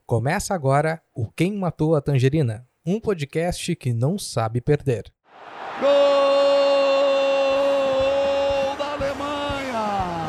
Começa agora o Quem Matou a Tangerina, um podcast que não sabe perder. Gol da Alemanha!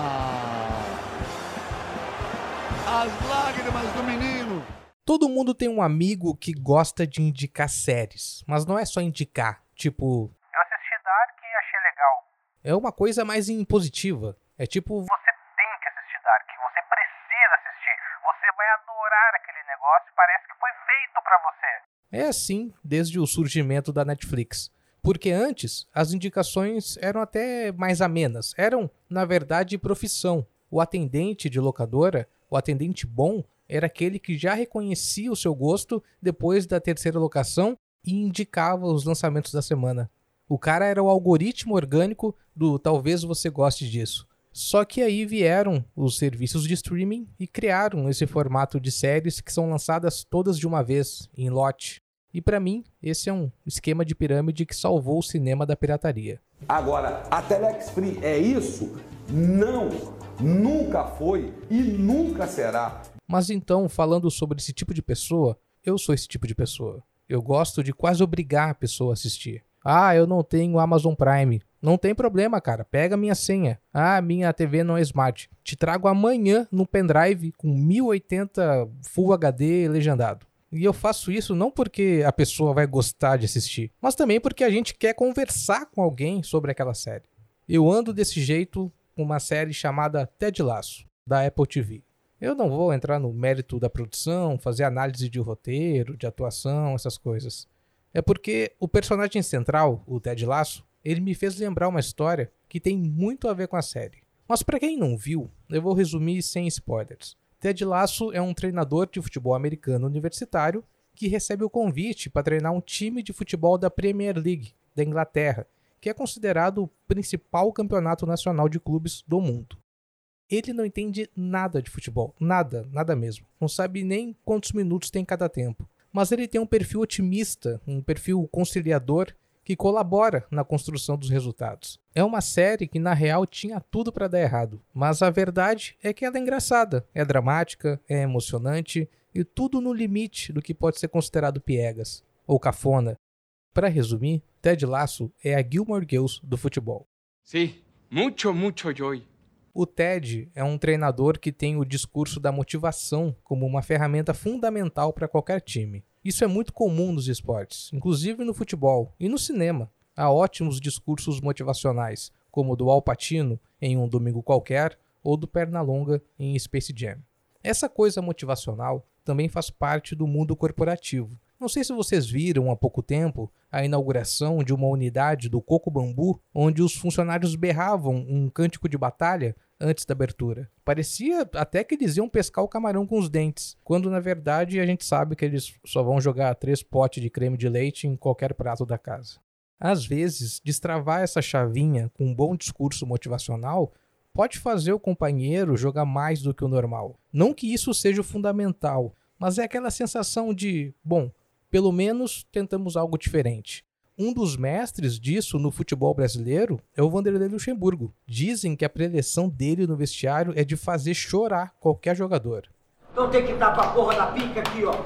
As lágrimas do menino. Todo mundo tem um amigo que gosta de indicar séries, mas não é só indicar, tipo... Eu assisti Dark e achei legal. É uma coisa mais impositiva, é tipo... Você tem que assistir Dark, você precisa assistir. Você vai adorar aquele negócio, parece que foi feito pra você. É assim desde o surgimento da Netflix. Porque antes, as indicações eram até mais amenas. Eram, na verdade, profissão. O atendente de locadora, o atendente bom, era aquele que já reconhecia o seu gosto depois da terceira locação e indicava os lançamentos da semana. O cara era o algoritmo orgânico do talvez você goste disso. Só que aí vieram os serviços de streaming e criaram esse formato de séries que são lançadas todas de uma vez, em lote. E pra mim, esse é um esquema de pirâmide que salvou o cinema da pirataria. Agora, a Telex Free é isso? Não, nunca foi e nunca será. Mas então, falando sobre esse tipo de pessoa, eu sou esse tipo de pessoa. Eu gosto de quase obrigar a pessoa a assistir. Ah, eu não tenho Amazon Prime. Não tem problema, cara. Pega minha senha. Ah, minha TV não é Smart. Te trago amanhã no pendrive com 1080 Full HD legendado. E eu faço isso não porque a pessoa vai gostar de assistir, mas também porque a gente quer conversar com alguém sobre aquela série. Eu ando desse jeito com uma série chamada Ted Lasso, da Apple TV. Eu não vou entrar no mérito da produção, fazer análise de roteiro, de atuação, essas coisas. É porque o personagem central, o Ted Lasso, ele me fez lembrar uma história que tem muito a ver com a série. Mas para quem não viu, eu vou resumir sem spoilers. Ted Lasso é um treinador de futebol americano universitário que recebe o convite para treinar um time de futebol da Premier League, da Inglaterra, que é considerado o principal campeonato nacional de clubes do mundo. Ele não entende nada de futebol, nada mesmo. Não sabe nem quantos minutos tem cada tempo. Mas ele tem um perfil otimista, um perfil conciliador que colabora na construção dos resultados. É uma série que na real tinha tudo para dar errado, mas a verdade é que ela é engraçada, é dramática, é emocionante e tudo no limite do que pode ser considerado piegas ou cafona. Para resumir, Ted Lasso é a Gilmore Girls do futebol. Sí, mucho joy. O Ted é um treinador que tem o discurso da motivação como uma ferramenta fundamental para qualquer time. Isso é muito comum nos esportes, inclusive no futebol e no cinema. Há ótimos discursos motivacionais, como o do Al Pacino em Um Domingo Qualquer ou do Pernalonga em Space Jam. Essa coisa motivacional também faz parte do mundo corporativo. Não sei se vocês viram há pouco tempo a inauguração de uma unidade do Coco Bambu, onde os funcionários berravam um cântico de batalha antes da abertura. Parecia até que eles iam pescar o camarão com os dentes, quando na verdade a gente sabe que eles só vão jogar 3 potes de creme de leite em qualquer prato da casa. Às vezes, destravar essa chavinha com um bom discurso motivacional pode fazer o companheiro jogar mais do que o normal. Não que isso seja o fundamental, mas é aquela sensação de, bom, pelo menos tentamos algo diferente. Um dos mestres disso no futebol brasileiro é o Vanderlei Luxemburgo. Dizem que a preleção dele no vestiário é de fazer chorar qualquer jogador. Então tem que estar com a porra da pica aqui, ó.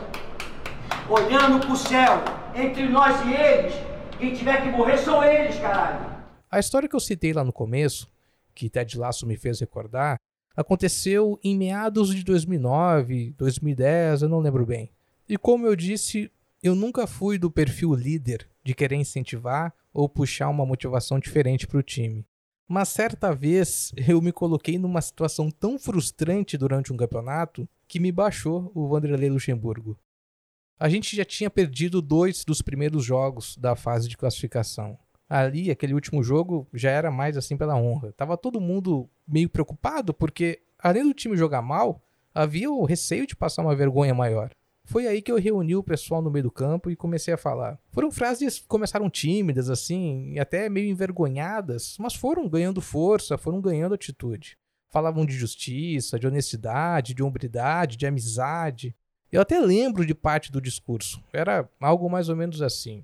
Olhando pro céu. Entre nós e eles, quem tiver que morrer são eles, caralho. A história que eu citei lá no começo, que Ted Lasso me fez recordar, aconteceu em meados de 2009, 2010, eu não lembro bem. E como eu disse, eu nunca fui do perfil líder de querer incentivar ou puxar uma motivação diferente para o time. Mas certa vez eu me coloquei numa situação tão frustrante durante um campeonato que me baixou o Vanderlei Luxemburgo. A gente já tinha perdido 2 dos primeiros jogos da fase de classificação. Ali, aquele último jogo, já era mais assim pela honra. Tava todo mundo meio preocupado porque, além do time jogar mal, havia o receio de passar uma vergonha maior. Foi aí que eu reuni o pessoal no meio do campo e comecei a falar. Foram frases que começaram tímidas, assim, e até meio envergonhadas, mas foram ganhando força, foram ganhando atitude. Falavam de justiça, de honestidade, de hombridade, de amizade. Eu até lembro de parte do discurso. Era algo mais ou menos assim.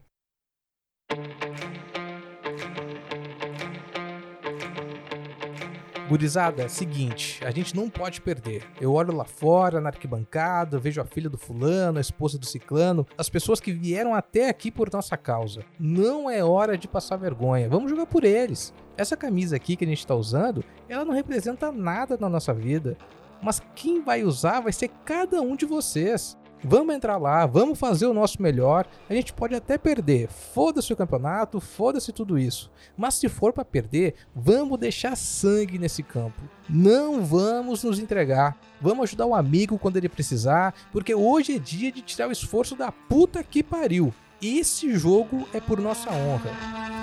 Gurizada, seguinte, a gente não pode perder. Eu olho lá fora, na arquibancada, vejo a filha do fulano, a esposa do ciclano, as pessoas que vieram até aqui por nossa causa. Não é hora de passar vergonha, vamos jogar por eles. Essa camisa aqui que a gente tá usando, ela não representa nada na nossa vida. Mas quem vai usar vai ser cada um de vocês. Vamos entrar lá, vamos fazer o nosso melhor. A gente pode até perder, foda-se o campeonato, foda-se tudo isso. Mas se for pra perder, vamos deixar sangue nesse campo. Não vamos nos entregar. Vamos ajudar o amigo quando ele precisar, porque hoje é dia de tirar o esforço da puta que pariu. Esse jogo é por nossa honra.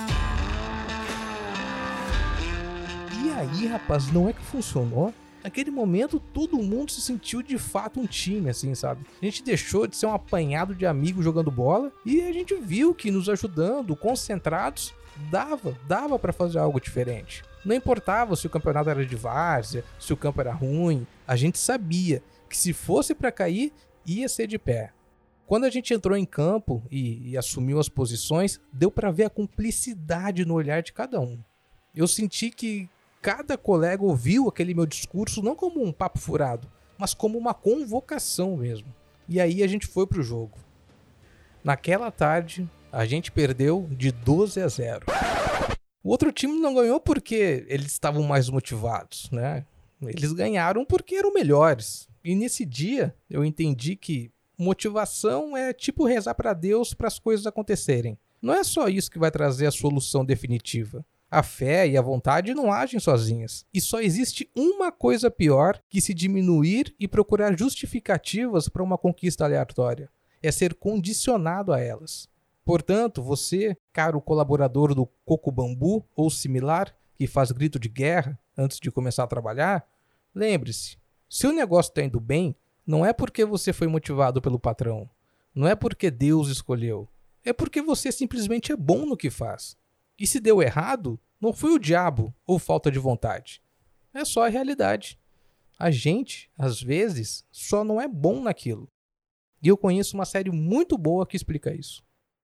E aí, rapaz, não é que funcionou? Naquele momento, todo mundo se sentiu de fato um time, assim, sabe? A gente deixou de ser um apanhado de amigos jogando bola e a gente viu que nos ajudando, concentrados, dava pra fazer algo diferente. Não importava se o campeonato era de várzea, se o campo era ruim, a gente sabia que se fosse pra cair, ia ser de pé. Quando a gente entrou em campo e assumiu as posições, deu pra ver a cumplicidade no olhar de cada um. Eu senti que cada colega ouviu aquele meu discurso não como um papo furado, mas como uma convocação mesmo. E aí a gente foi pro jogo. Naquela tarde, a gente perdeu de 12-0. O outro time não ganhou porque eles estavam mais motivados, né? Eles ganharam porque eram melhores. E nesse dia, eu entendi que motivação é tipo rezar para Deus para as coisas acontecerem. Não é só isso que vai trazer a solução definitiva. A fé e a vontade não agem sozinhas. E só existe uma coisa pior que se diminuir e procurar justificativas para uma conquista aleatória. É ser condicionado a elas. Portanto, você, caro colaborador do Coco Bambu ou similar, que faz grito de guerra antes de começar a trabalhar, lembre-se, se o negócio está indo bem, não é porque você foi motivado pelo patrão. Não é porque Deus escolheu. É porque você simplesmente é bom no que faz. E se deu errado, não foi o diabo ou falta de vontade. É só a realidade. A gente, às vezes, só não é bom naquilo. E eu conheço uma série muito boa que explica isso.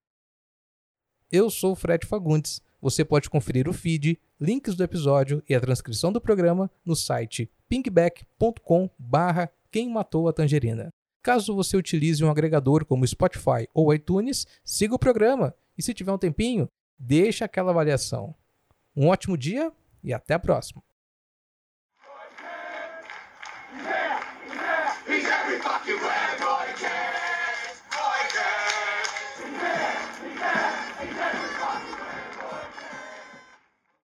Eu sou o Fred Fagundes. Você pode conferir o feed, links do episódio e a transcrição do programa no site pingback.com/Quem Matou a Tangerina. Caso você utilize um agregador como Spotify ou iTunes, siga o programa. E se tiver um tempinho, deixa aquela avaliação. Um ótimo dia e até a próxima.